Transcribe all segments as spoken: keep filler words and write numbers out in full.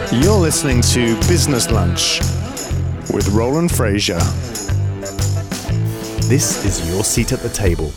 You're listening to Business Lunch with Roland Frasier. This is your seat at the table.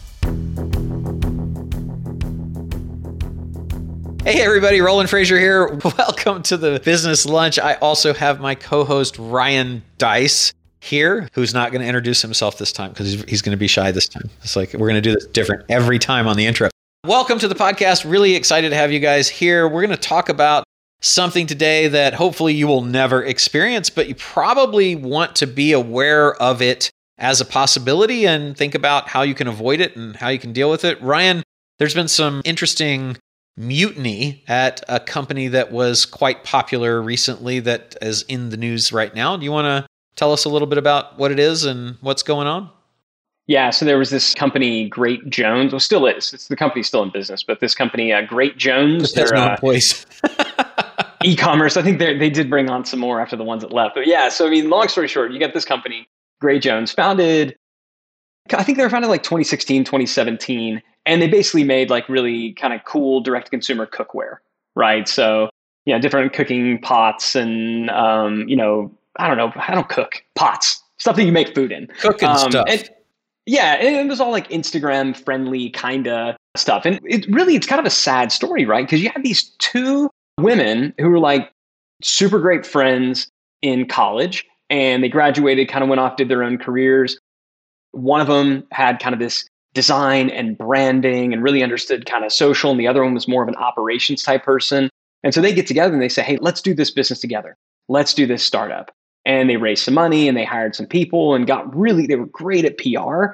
Hey everybody, Roland Frasier here. Welcome to the Business Lunch. I also have my co-host Ryan Deiss here, who's not going to introduce himself this time because he's, he's going to be shy this time. It's like we're going to do this different every time on the intro. Welcome to the podcast. Really excited to have you guys here. We're going to talk about something today that hopefully you will never experience, but you probably want to be aware of it as a possibility and think about how you can avoid it and how you can deal with it. Ryan, there's been some interesting mutiny at a company that was quite popular recently that is in the news right now. Do you want to tell us a little bit about what it is and what's going on? Yeah, so there was this company, Great Jones. Well, still is. It's the company's still in business, but this company, uh, Great Jones, there's no employees. E-commerce. I think they they did bring on some more after the ones that left. But yeah, so I mean, long story short, you got this company, Great Jones, founded, I think they were founded like twenty sixteen, twenty seventeen. And they basically made like really kind of cool direct-to-consumer cookware, right? So, you know, different cooking pots and, um, you know, I don't know, I don't cook, pots, stuff that you make food in. Cooking um, stuff. And, yeah, and it was all like Instagram-friendly kind of stuff. And it really, it's kind of a sad story, right? Because you have these two women who were like super great friends in college, and they graduated, kind of went off, did their own careers. One of them had kind of this design and branding and really understood kind of social, and the other one was more of an operations type person. And so they get together and they say, hey, let's do this business together. Let's do this startup. And they raised some money and they hired some people and got really, they were great at P R.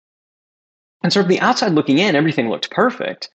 And so from the outside looking in, everything looked perfect.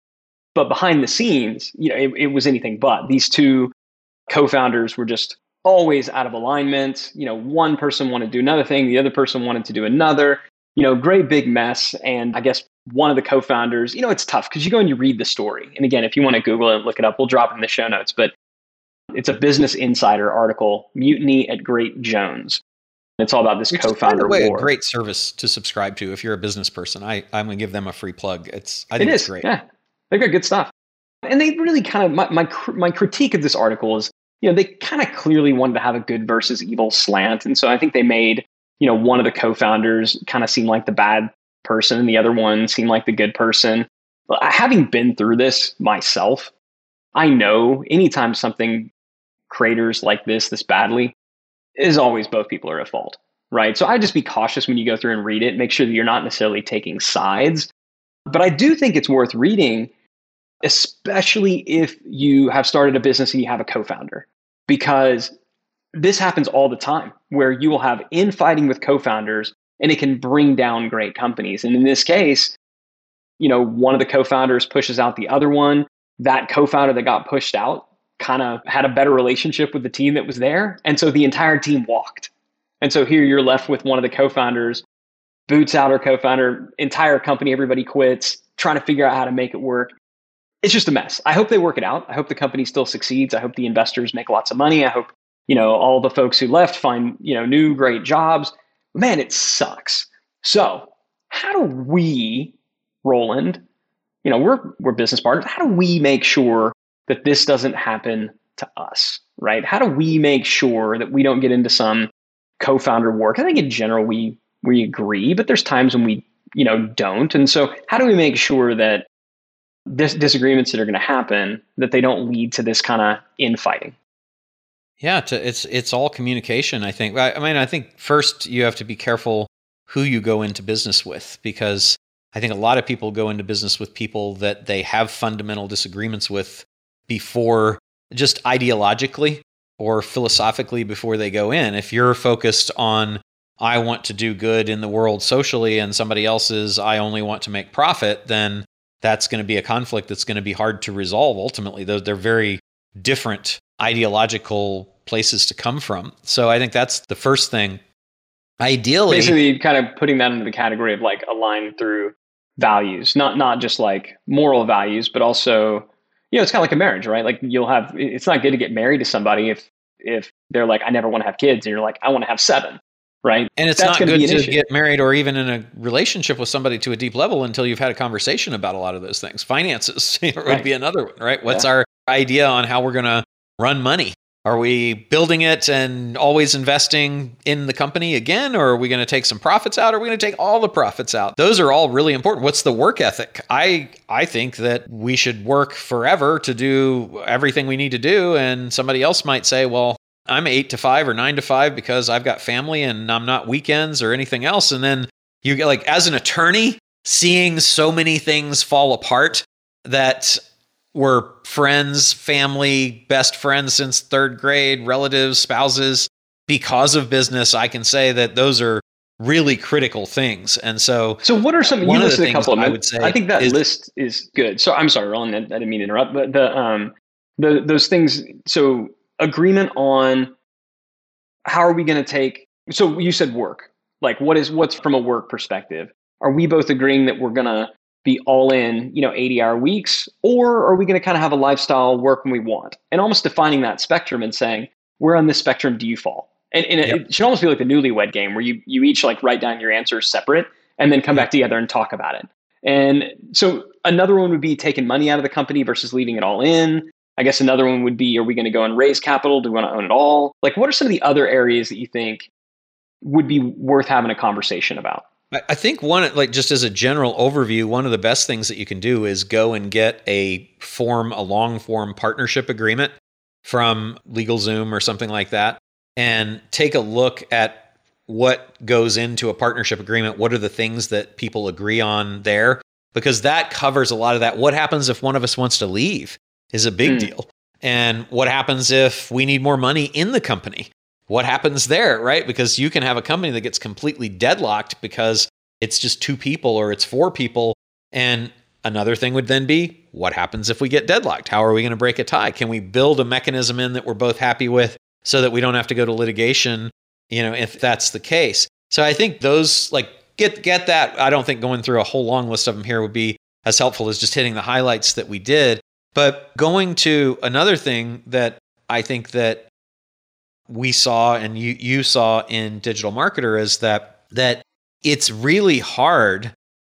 But behind the scenes, you know, it, it was anything but. These two co-founders were just always out of alignment. You know, one person wanted to do another thing, the other person wanted to do another. You know, great big mess. And I guess one of the co-founders, you know, it's tough because you go and you read the story. And again, if you want to Google it and look it up, we'll drop it in the show notes. But it's a Business Insider article, Mutiny at Great Jones. It's all about this Which co-founder is, by the way, war. A great service to subscribe to if you're a business person. I, I'm going to give them a free plug. It's I it think is, it's great. Yeah, they got good stuff. And they really kind of, my, my, my critique of this article is, you know, they kind of clearly wanted to have a good versus evil slant. And so I think they made, you know, one of the co-founders kind of seemed like the bad person and the other one seemed like the good person. But having been through this myself, I know anytime something craters like this, this badly, is always both people are at fault, right? So I just be cautious when you go through and read it, make sure that you're not necessarily taking sides. But I do think it's worth reading, especially if you have started a business and you have a co-founder, because this happens all the time where you will have infighting with co-founders and it can bring down great companies. And in this case, you know, one of the co-founders pushes out the other one. That co-founder that got pushed out kind of had a better relationship with the team that was there. And so the entire team walked. And so here you're left with one of the co-founders, boots out her co-founder, entire company, everybody quits, trying to figure out how to make it work. It's just a mess. I hope they work it out. I hope the company still succeeds. I hope the investors make lots of money. I hope, you know, all the folks who left find, you know, new great jobs. Man, it sucks. So how do we, Roland, you know, we're, we're business partners. How do we make sure that this doesn't happen to us, right? How do we make sure that we don't get into some co-founder war? I think in general, we, we agree, but there's times when we, you know, don't. And so how do we make sure that dis- disagreements that are going to happen, that they don't lead to this kind of infighting? Yeah, to, it's it's all communication, I think. I, I mean, I think first you have to be careful who you go into business with, because I think a lot of people go into business with people that they have fundamental disagreements with before, just ideologically or philosophically before they go in. If you're focused on, I want to do good in the world socially, and somebody else is, I only want to make profit, then that's going to be a conflict that's going to be hard to resolve ultimately. They're, they're very different ideological places to come from. So I think that's the first thing. Ideally, basically kind of putting that into the category of like aligned through values, not not just like moral values, but also, you know, it's kind of like a marriage, right? Like you'll have, it's not good to get married to somebody if if they're like, I never want to have kids, and you're like, I want to have seven, right? And it's That's not good to issue. get married or even in a relationship with somebody to a deep level until you've had a conversation about a lot of those things. Finances would Right. be another one, right? What's Yeah. our idea on how we're going to run money? Are we building it and always investing in the company again? Or are we going to take some profits out? Or are we going to take all the profits out? Those are all really important. What's the work ethic? I I think that we should work forever to do everything we need to do. And somebody else might say, well, I'm eight to five or nine to five because I've got family and I'm not weekends or anything else. And then you get, like, as an attorney, seeing so many things fall apart that were friends, family, best friends since third grade, relatives, spouses, because of business, I can say that those are really critical things. And so, so what are some? You listed a couple of them. I would say I think that is, list is good. So I'm sorry, Roland, I didn't mean to interrupt, but the um the those things. So agreement on how are we going to take? So you said work. Like, what is what's from a work perspective? Are we both agreeing that we're going to be all in, you know, eighty hour weeks, or are we going to kind of have a lifestyle, work when we want, and almost defining that spectrum and saying, where on this spectrum do you fall? And, and yep. It should almost be like the newlywed game where you, you each like write down your answers separate and then come back together and talk about it. And so another one would be taking money out of the company versus leaving it all in. I guess another one would be, are we going to go and raise capital? Do we want to own it all? Like, what are some of the other areas that you think would be worth having a conversation about? I think one, like just as a general overview, one of the best things that you can do is go and get a form, a long form partnership agreement from LegalZoom or something like that, and take a look at what goes into a partnership agreement. What are the things that people agree on there? Because that covers a lot of that. What happens if one of us wants to leave is a big mm. deal. And what happens if we need more money in the company? What happens there, right? Because you can have a company that gets completely deadlocked because it's just two people or it's four people. And another thing would then be, what happens if we get deadlocked? How are we going to break a tie? Can we build a mechanism in that we're both happy with so that we don't have to go to litigation, you know, if that's the case? So I think those, like, get get that. I don't think going through a whole long list of them here would be as helpful as just hitting the highlights that we did. But going to another thing that I think that we saw and you you saw in Digital Marketer is that that it's really hard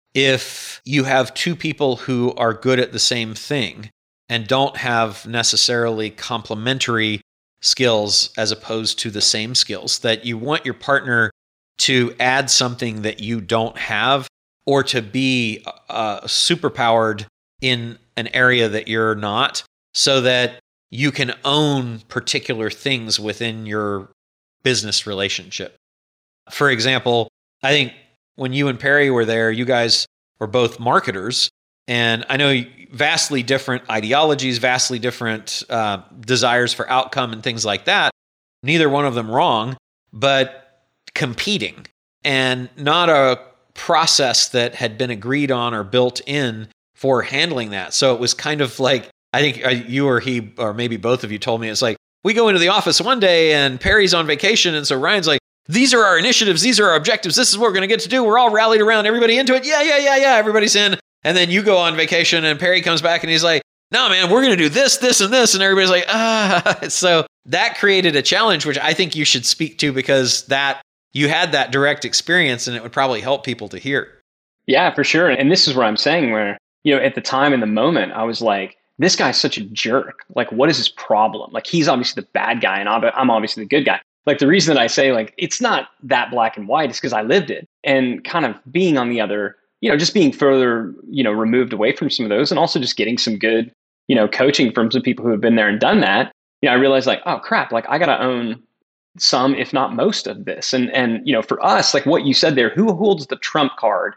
if you have two people who are good at the same thing and don't have necessarily complementary skills as opposed to the same skills, that you want your partner to add something that you don't have or to be uh, superpowered in an area that you're not, so that you can own particular things within your business relationship. For example, I think when you and Perry were there, you guys were both marketers, and I know vastly different ideologies, vastly different uh, desires for outcome and things like that. Neither one of them wrong, but competing, and not a process that had been agreed on or built in for handling that. So it was kind of like, I think you or he, or maybe both of you told me, it's like, we go into the office one day and Perry's on vacation. And so Ryan's like, these are our initiatives. These are our objectives. This is what we're going to get to do. We're all rallied around, everybody into it. Yeah, yeah, yeah, yeah. Everybody's in. And then you go on vacation and Perry comes back and he's like, no, man, we're going to do this, this, and this. And everybody's like, ah. So that created a challenge, which I think you should speak to, because that you had that direct experience and it would probably help people to hear. Yeah, for sure. And this is what I'm saying, where, you know, at the time in the moment, I was like, this guy's such a jerk. Like, what is his problem? Like, he's obviously the bad guy and I'm obviously the good guy. Like, the reason that I say, like, it's not that black and white is because I lived it, and kind of being on the other, you know, just being further, you know, removed away from some of those, and also just getting some good, you know, coaching from some people who have been there and done that. You know, I realized, like, oh crap, like I got to own some, if not most of this. And, and, you know, for us, like what you said there, who holds the trump card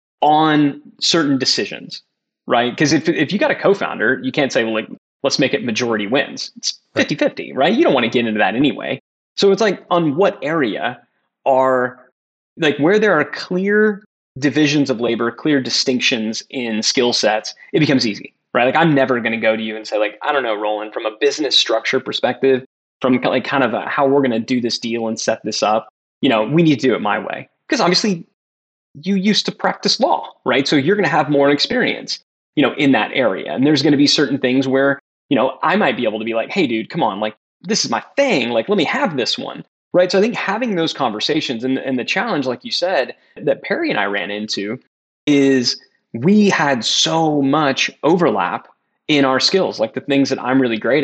on certain decisions, right? Because if, if you got a co-founder, you can't say, well, like, let's make it majority wins. It's fifty-fifty, right? You don't want to get into that anyway. So it's like, on what area are, like, where there are clear divisions of labor, clear distinctions in skill sets, it becomes easy, right? Like, I'm never going to go to you and say, like, I don't know, Roland, from a business structure perspective, from like kind of a, how we're going to do this deal and set this up, you know, we need to do it my way. Because obviously you used to practice law, right? So you're going to have more experience, you know, in that area. And there's going to be certain things where, you know, I might be able to be like, hey, dude, come on, like, this is my thing. Like, let me have this one, right? So I think having those conversations, and, and the challenge, like you said, that Perry and I ran into is we had so much overlap in our skills, like the things that I'm really great at,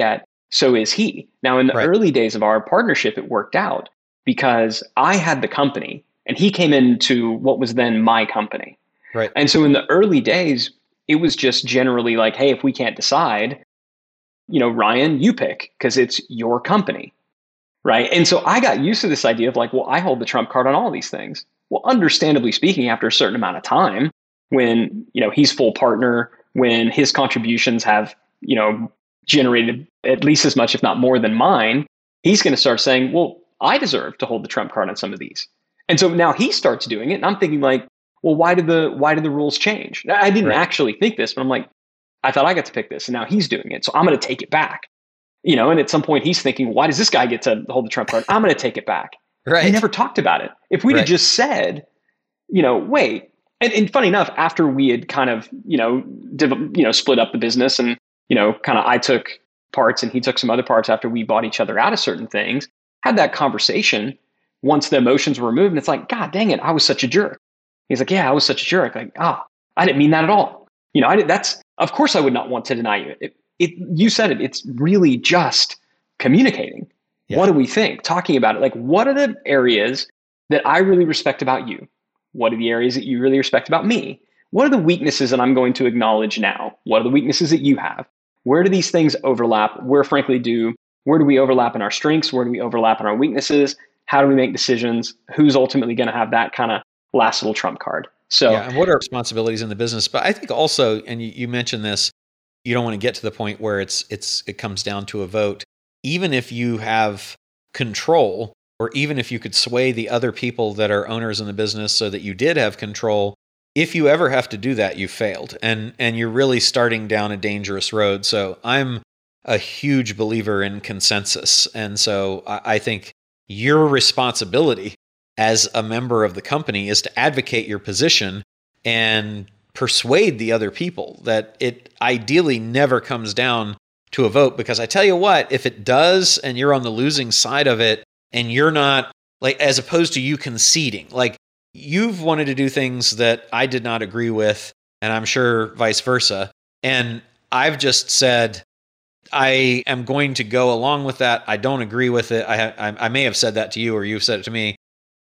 So is he. Now, in the Right. early days of our partnership, it worked out because I had the company and he came into what was then my company. Right. And so in the early days, it was just generally like, hey, if we can't decide, you know, Ryan, you pick because it's your company. Right. And so I got used to this idea of like, well, I hold the trump card on all these things. Well, understandably speaking, after a certain amount of time, when, you know, he's full partner, when his contributions have, you know, generated at least as much, if not more than mine, he's going to start saying, well, I deserve to hold the trump card on some of these. And so now he starts doing it. And I'm thinking like, well, why did the why did the rules change? I didn't Right. actually think this, but I'm like, I thought I got to pick this, and now he's doing it. So I'm going to take it back. You know, and at some point he's thinking, why does this guy get to hold the trump card? I'm going to take it back. Right. We never talked about it. If we'd Right. have just said, you know, wait, and, and funny enough, after we had kind of, you know, div- you know, split up the business and, you know, kind of I took parts and he took some other parts after we bought each other out of certain things, had that conversation once the emotions were removed. And it's like, God dang it, I was such a jerk. He's like, yeah, I was such a jerk. Like, ah, I didn't mean that at all. You know, I did, that's, of course I would not want to deny you. It, it, you said it, it's really just communicating. Yeah. What do we think? Talking about it. Like, what are the areas that I really respect about you? What are the areas that you really respect about me? What are the weaknesses that I'm going to acknowledge now? What are the weaknesses that you have? Where do these things overlap? Where frankly do, where do we overlap in our strengths? Where do we overlap in our weaknesses? How do we make decisions? Who's ultimately going to have that kind of last little trump card? So yeah, and what are responsibilities in the business? But I think also, and you, you mentioned this, you don't want to get to the point where it's it's it comes down to a vote. Even if you have control, or even if you could sway the other people that are owners in the business so that you did have control, if you ever have to do that, you failed. And and you're really starting down a dangerous road. So I'm a huge believer in consensus. And so I, I think your responsibility as a member of the company is to advocate your position and persuade the other people that it ideally never comes down to a vote. Because I tell you what, if it does and you're on the losing side of it and you're not, like, as opposed to you conceding, like you've wanted to do things that I did not agree with, and I'm sure vice versa. And I've just said, I am going to go along with that. I don't agree with it. I I, I may have said that to you, or you've said it to me.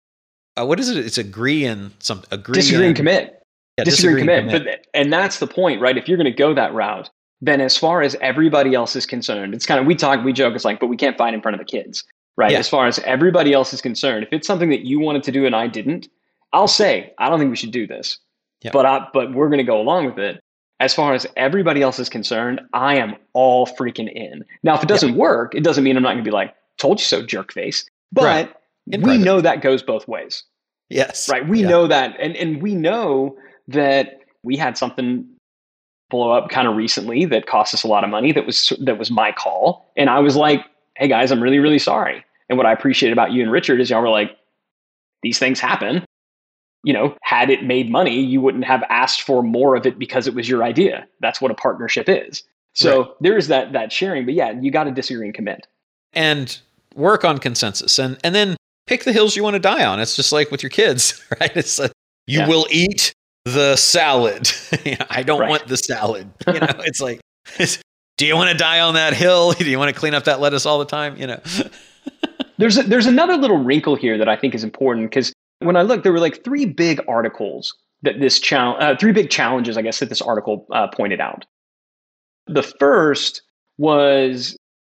Uh, what is it? It's agree and some agree. disagree and, and commit. Yeah, disagree, disagree and commit. But and that's the point, right? If you're going to go that route, then as far as everybody else is concerned, it's kind of, we talk, we joke, it's like, but we can't fight in front of the kids, right? Yeah. As far as everybody else is concerned, if it's something that you wanted to do and I didn't, I'll say, I don't think we should do this, Yeah. but I, but we're going to go along with it. As far as everybody else is concerned, I am all freaking in. Now, if it doesn't work, it doesn't mean I'm not going to be like, told you so, jerk face. But Right. In we private. know that goes both ways. Yes. Right. We Yeah. know that. And, and we know that we had something blow up kind of recently that cost us a lot of money. That was, that was my call. And I was like, hey guys, I'm really, really sorry. And what I appreciate about you and Richard is y'all were like, these things happen. You know, had it made money, you wouldn't have asked for more of it because it was your idea. That's what a partnership is. So Right. there is that, that sharing, but yeah, you got to disagree and commit. And work on consensus, and and then pick the hills you want to die on. It's just like with your kids, right? It's like, you Yeah. will eat the salad. You know, I don't Right. want the salad. You know, it's like, it's, do you want to die on that hill? Do you want to clean up that lettuce all the time? You know. There's a, there's another little wrinkle here that I think is important, because when I looked, there were like three big articles that this challenge, uh, three big challenges, I guess, that this article uh, pointed out. The first was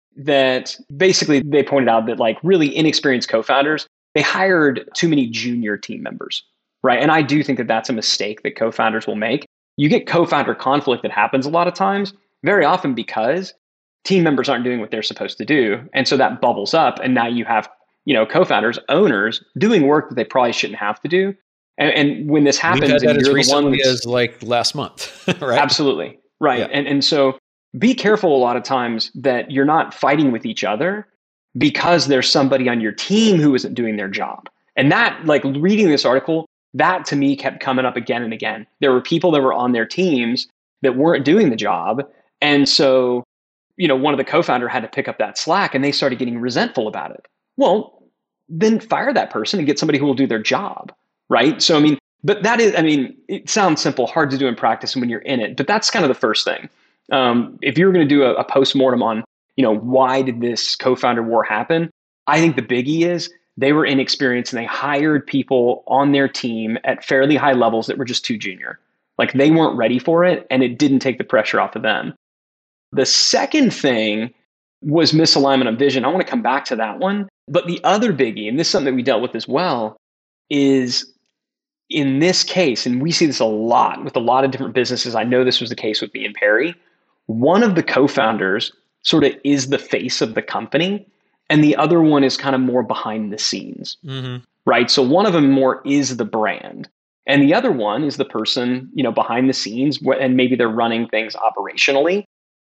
that basically they pointed out that like really inexperienced co-founders, they hired too many junior team members, right? And I do think that that's a mistake that co-founders will make. You get co-founder conflict that happens a lot of times, very often because team members aren't doing what they're supposed to do. And so that bubbles up, and now you have, you know, co-founders, owners doing work that they probably shouldn't have to do. And, and when this happens, We've had that and as you're the one recently that's, as like last month, right? absolutely. Right. Yeah. And and so be careful a lot of times that you're not fighting with each other because there's somebody on your team who isn't doing their job. And that, like reading this article, that to me kept coming up again and again. There were people that were on their teams that weren't doing the job. And so, you know, one of the co-founder had to pick up that slack, and they started getting resentful about it. Well, then fire that person and get somebody who will do their job. Right. So, I mean, but that is, I mean, it sounds simple, hard to do in practice when you're in it, but that's kind of the first thing. Um, if you're going to do a, a postmortem on you know, why did this co-founder war happen? I think the biggie is they were inexperienced and they hired people on their team at fairly high levels that were just too junior. Like they weren't ready for it and it didn't take the pressure off of them. The second thing was misalignment of vision. I want to come back to that one. But the other biggie, and this is something that we dealt with as well, is in this case, and we see this a lot with a lot of different businesses. I know this was the case with me and Perry. One of the co-founders sort of is the face of the company, and the other one is kind of more behind the scenes, mm-hmm. right? So one of them more is the brand, and the other one is the person, you know, behind the scenes, and maybe they're running things operationally,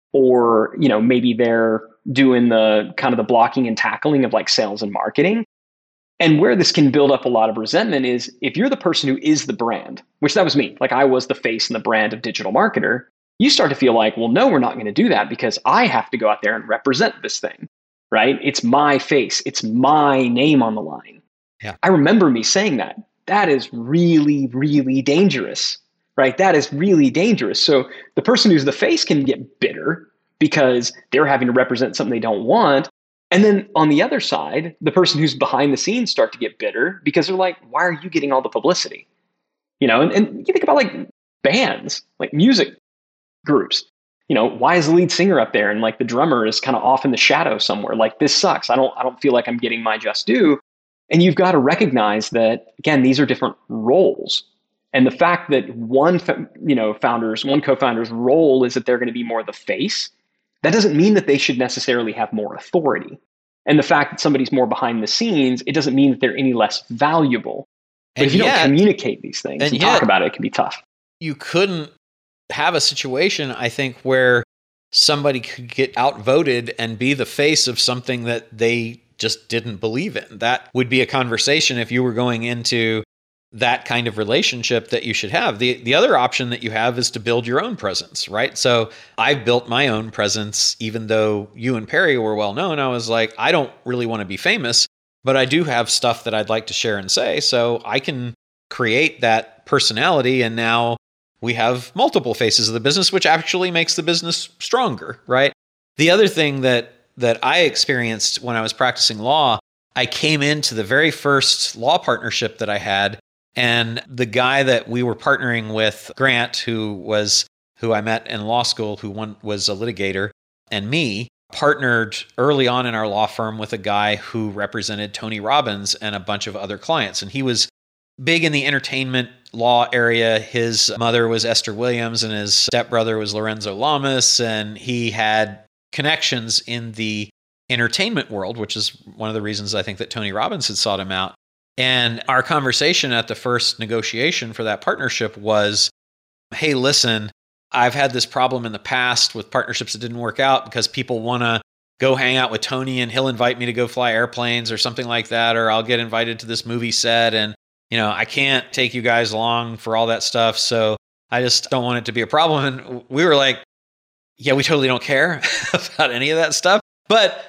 or, you know, maybe they're doing the kind of the blocking and tackling of like sales and marketing. And where this can build up a lot of resentment is if you're the person who is the brand, which that was me, like I was the face and the brand of digital marketer, you start to feel like, well, no, we're not going to do that because I have to go out there and represent this thing, right? It's my face. It's my name on the line. Yeah. I remember me saying that. That is really, really dangerous, right? That is really dangerous. So the person who's the face can get bitter because they're having to represent something they don't want. And then on the other side, the person who's behind the scenes start to get bitter because they're like, why are you getting all the publicity? You know, and, and you think about like bands, like music groups, you know, why is the lead singer up there and like the drummer is kind of off in the shadow somewhere? Like this sucks. I don't, I don't feel like I'm getting my just due. And you've got to recognize that, again, these are different roles. And the fact that one, you know, founders, one co-founder's role is that they're going to be more the face, that doesn't mean that they should necessarily have more authority. And the fact that somebody's more behind the scenes, it doesn't mean that they're any less valuable. But and if you yet, don't communicate these things and, and yet, talk about it, it can be tough. You couldn't have a situation, I think, where somebody could get outvoted and be the face of something that they just didn't believe in. That would be a conversation if you were going into that kind of relationship that you should have. The the other option that you have is to build your own presence, right? So I've built my own presence, even though you and Perry were well known. I was like, I don't really want to be famous, but I do have stuff that I'd like to share and say. So I can create that personality. And now we have multiple faces of the business, which actually makes the business stronger, right? The other thing that that I experienced when I was practicing law, I came into the very first law partnership that I had. And the guy that we were partnering with, Grant, who was who I met in law school, who one, was a litigator, and me, partnered early on in our law firm with a guy who represented Tony Robbins and a bunch of other clients. And he was big in the entertainment law area. His mother was Esther Williams and his stepbrother was Lorenzo Lamas. And he had connections in the entertainment world, which is one of the reasons I think that Tony Robbins had sought him out. And our conversation at the first negotiation for that partnership was, hey, listen, I've had this problem in the past with partnerships that didn't work out because people want to go hang out with Tony and he'll invite me to go fly airplanes or something like that, or I'll get invited to this movie set and, you know, I can't take you guys along for all that stuff. So I just don't want it to be a problem. And we were like, yeah, we totally don't care about any of that stuff. But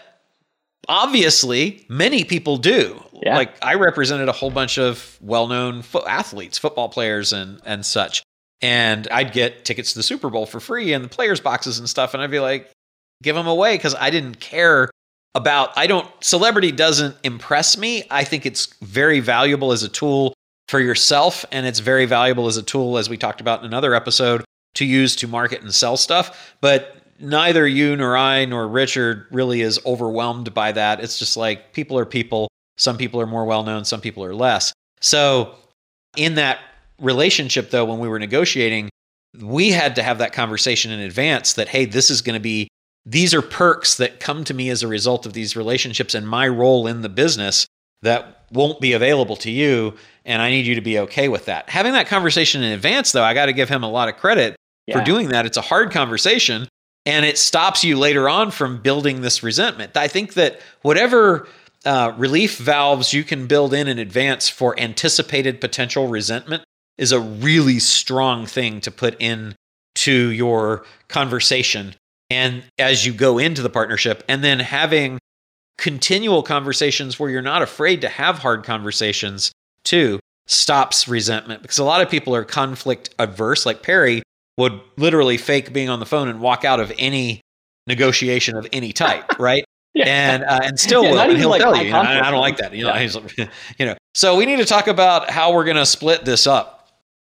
obviously, many people do. Yeah. Like I represented a whole bunch of well-known fo- athletes, football players and and such. And I'd get tickets to the Super Bowl for free and the players' boxes and stuff. And I'd be like, give them away because I didn't care about, I don't, celebrity doesn't impress me. I think it's very valuable as a tool for yourself. And it's very valuable as a tool, as we talked about in another episode, to use to market and sell stuff. But neither you nor I nor Richard really is overwhelmed by that. It's just like people are people. Some people are more well-known. Some people are less. So in that relationship, though, when we were negotiating, we had to have that conversation in advance that, hey, this is going to be, these are perks that come to me as a result of these relationships and my role in the business that won't be available to you. And I need you to be okay with that. Having that conversation in advance, though, I got to give him a lot of credit yeah. for doing that. It's a hard conversation. And it stops you later on from building this resentment. I think that whatever uh, relief valves you can build in in advance for anticipated potential resentment is a really strong thing to put in to your conversation. And as you go into the partnership, and then having continual conversations where you're not afraid to have hard conversations too, stops resentment. Because a lot of people are conflict averse, like Perry would literally fake being on the phone and walk out of any negotiation of any type, right? Yeah. And uh, and still Yeah, will, not and even he'll like tell high you, you know, I, conflict I don't ones. like that. You know, Yeah. he's, you know. So we need to talk about how we're going to split this up.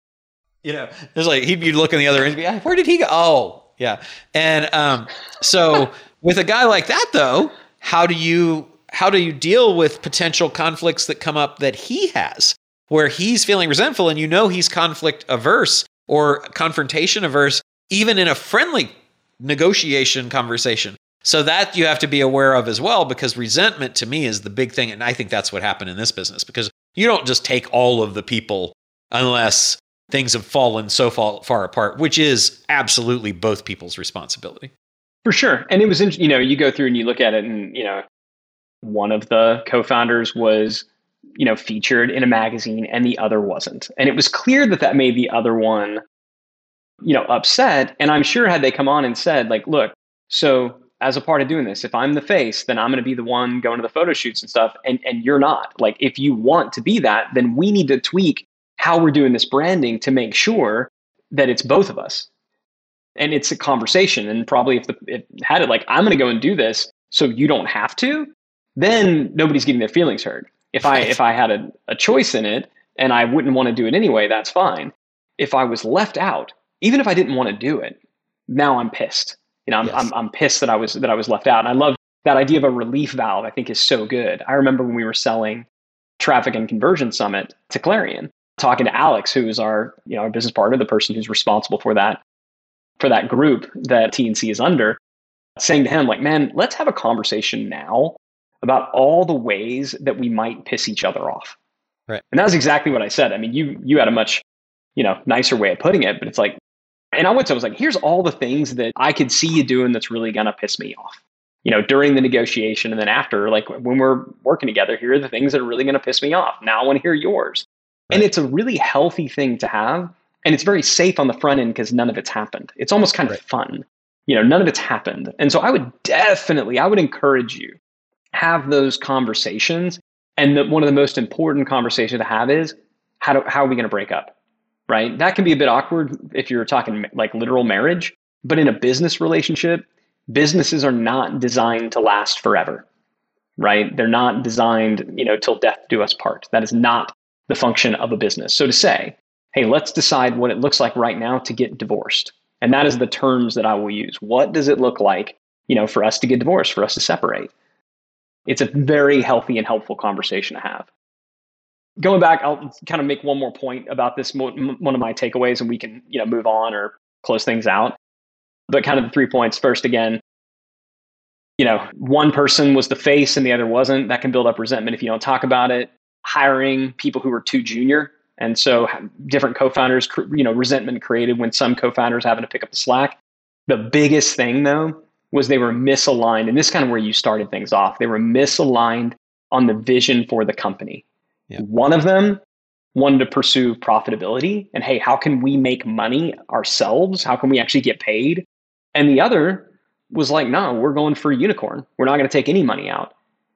You know, it's like he'd be looking the other end, and be, where did he go? Oh, yeah. And um, so with a guy like that, though, how do you how do you deal with potential conflicts that come up that he has, where he's feeling resentful, and you know he's conflict averse or confrontation averse, even in a friendly negotiation conversation. So that you have to be aware of as well, because resentment to me is the big thing. And I think that's what happened in this business, because you don't just take all of the people unless things have fallen so far, far apart, which is absolutely both people's responsibility. For sure. And it was, in- you know, you go through and you look at it and, you know, one of the co-founders was, you know, featured in a magazine and the other wasn't. And it was clear that that made the other one, you know, upset. And I'm sure had they come on and said, like, look, so as a part of doing this, if I'm the face, then I'm going to be the one going to the photo shoots and stuff. And, and you're not. Like, if you want to be that, then we need to tweak how we're doing this branding to make sure that it's both of us. And it's a conversation. And probably if the it had it like, I'm going to go and do this so you don't have to, then nobody's getting their feelings hurt. If I if I had a, a choice in it and I wouldn't want to do it anyway, that's fine. If I was left out, even if I didn't want to do it, now I'm pissed. You know, I'm, Yes. I'm I'm pissed that I was that I was left out. And I love that idea of a relief valve. I think is so good. I remember when we were selling Traffic and Conversion Summit to Clarion, talking to Alex, who is our you know our business partner, the person who's responsible for that for that group that T N C is under, saying to him like, man, let's have a conversation now about all the ways that we might piss each other off. Right. And that was exactly what I said. I mean, you you had a much you know nicer way of putting it, but it's like. And I went to, I was like, here's all the things that I could see you doing that's really going to piss me off, you know, during the negotiation. And then after, like when we're working together, here are the things that are really going to piss me off. Now I want to hear yours. Right. And it's a really healthy thing to have. And it's very safe on the front end because none of it's happened. It's almost kind of right. fun. You know, none of it's happened. And so I would definitely, I would encourage you, have those conversations. And the, one of the most important conversations to have is, how do, how are we going to break up? Right? That can be a bit awkward if you're talking like literal marriage, but in a business relationship, businesses are not designed to last forever, right? They're not designed, you know, till death do us part. That is not the function of a business. So to say, hey, let's decide what it looks like right now to get divorced. And that is the terms that I will use. What does it look like, you know, for us to get divorced, for us to separate? It's a very healthy and helpful conversation to have. Going back, I'll kind of make one more point about this, one of my takeaways, and we can, you know, move on or close things out. But kind of the three points. First, again, you know, one person was the face and the other wasn't. That can build up resentment if you don't talk about it. Hiring people who are too junior. And so different co-founders, you know, resentment created when some co-founders having to pick up the slack. The biggest thing, though, was they were misaligned. And this is kind of where you started things off. They were misaligned on the vision for the company. Yeah. One of them wanted to pursue profitability and, hey, how can we make money ourselves? How can we actually get paid? And the other was like, no, we're going for a unicorn. We're not going to take any money out.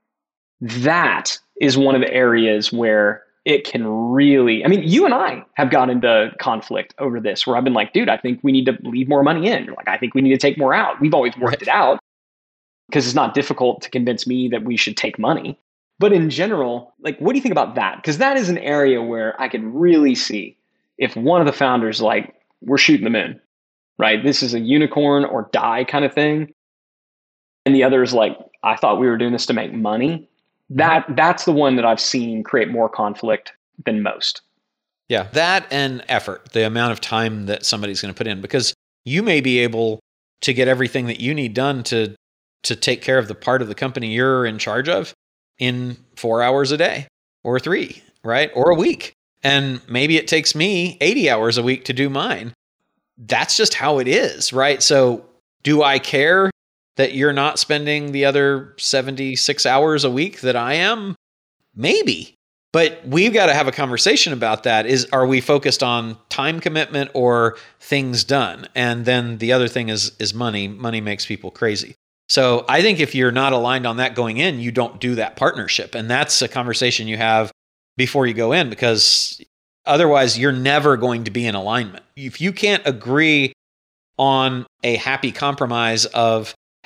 That is one of the areas where it can really, I mean, you and I have got into conflict over this, where I've been like, dude, I think we need to leave more money in. You're like, I think we need to take more out. We've always worked it out because it's not difficult to convince me that we should take money. But in general, like, what do you think about that? Because that is an area where I can really see if one of the founders, like, we're shooting the moon, right? This is a unicorn or die kind of thing. And the other is like, I thought we were doing this to make money. That that's the one that I've seen create more conflict than most. Yeah, that and effort, the amount of time that somebody's going to put in, because you may be able to get everything that you need done to to take care of the part of the company you're in charge of in four hours a day or three, right? Or a week. And maybe it takes me eighty hours a week to do mine. That's just how it is, right? So do I care that you're not spending the other seventy-six hours a week that I am? Maybe. But we've got to have a conversation about that. Is, are we focused on time commitment or things done? And then the other thing is, is money. Money makes people crazy. So I think if you're not aligned on that going in, you don't do that partnership. And that's a conversation you have before you go in, because otherwise you're never going to be in alignment. If you can't agree on a happy compromise of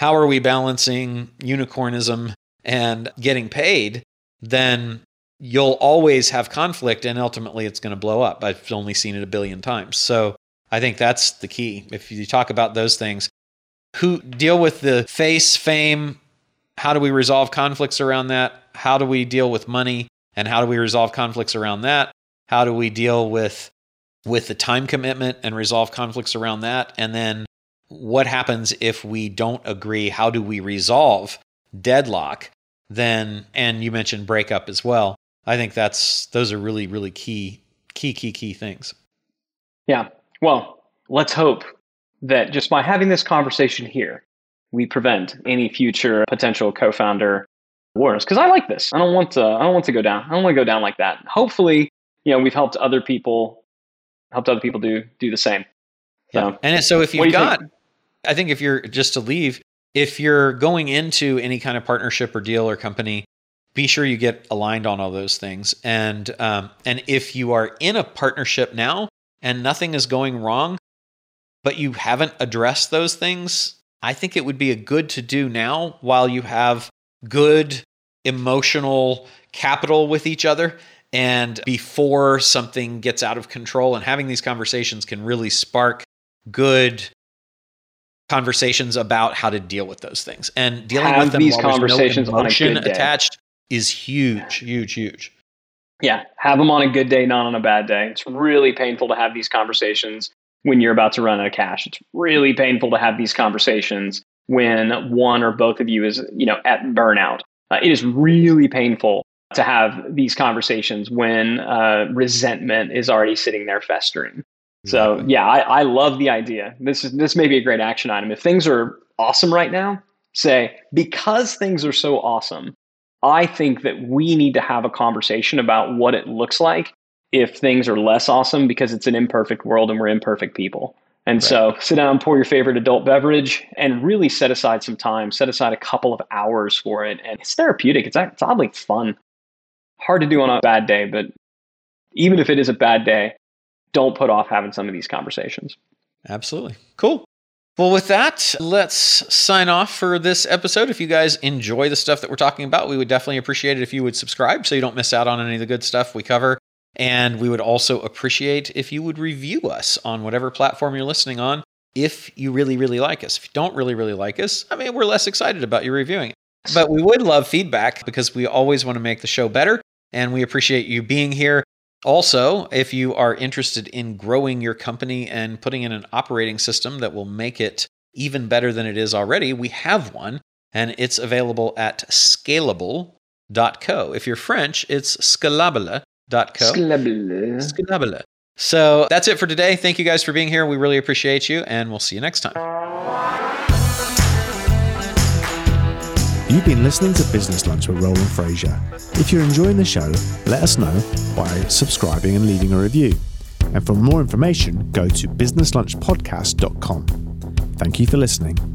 how are we balancing unicornism and getting paid, then you'll always have conflict and ultimately it's going to blow up. I've only seen it a billion times. So I think that's the key. If you talk about those things, who deal with the face, fame, how do we resolve conflicts around that? How do we deal with money and how do we resolve conflicts around that? How do we deal with with the time commitment and resolve conflicts around that? And then what happens if we don't agree? How do we resolve deadlock? Then, and you mentioned breakup as well. I think that's those are really, really key, key, key, key things. Yeah. Well, let's hope that just by having this conversation here, we prevent any future potential co-founder wars. Because I like this. I don't want to. I don't want to go down. I don't want to go down like that. Hopefully, you know, we've helped other people, helped other people do do the same. So, yeah. And so if you've you got, think? I think if you're just to leave, if you're going into any kind of partnership or deal or company, be sure you get aligned on all those things. And um, and if you are in a partnership now and nothing is going wrong, but you haven't addressed those things, I think it would be a good to do now while you have good emotional capital with each other and before something gets out of control. And having these conversations can really spark good conversations about how to deal with those things. And dealing have with them these while conversations there's no emotion on a good day. attached is huge, huge, huge. Yeah, have them on a good day, not on a bad day. It's really painful to have these conversations when you're about to run out of cash. It's really painful to have these conversations when one or both of you is, you know, at burnout. Uh, it is really painful to have these conversations when uh, resentment is already sitting there festering. So yeah, I, I love the idea. This is this may be a great action item. If things are awesome right now, say, because things are so awesome, I think that we need to have a conversation about what it looks like if things are less awesome, because it's an imperfect world and we're imperfect people. And right. So sit down, pour your favorite adult beverage, and really set aside some time, set aside a couple of hours for it. And it's therapeutic. It's, it's oddly fun. Hard to do on a bad day, but even if it is a bad day, don't put off having some of these conversations. Absolutely. Cool. Well, with that, let's sign off for this episode. If you guys enjoy the stuff that we're talking about, we would definitely appreciate it if you would subscribe so you don't miss out on any of the good stuff we cover. And we would also appreciate if you would review us on whatever platform you're listening on if you really, really like us. If you don't really, really like us, I mean, we're less excited about you reviewing it. But we would love feedback because we always want to make the show better, and we appreciate you being here. Also, if you are interested in growing your company and putting in an operating system that will make it even better than it is already, we have one, and it's available at scalable dot co. If you're French, it's scalable dot co. Scalable. Scalable. So that's it for today. Thank you guys for being here. We really appreciate you, and we'll see you next time. You've been listening to Business Lunch with Roland Frasier. If you're enjoying the show, let us know by subscribing and leaving a review. And for more information, go to business lunch podcast dot com. Thank you for listening.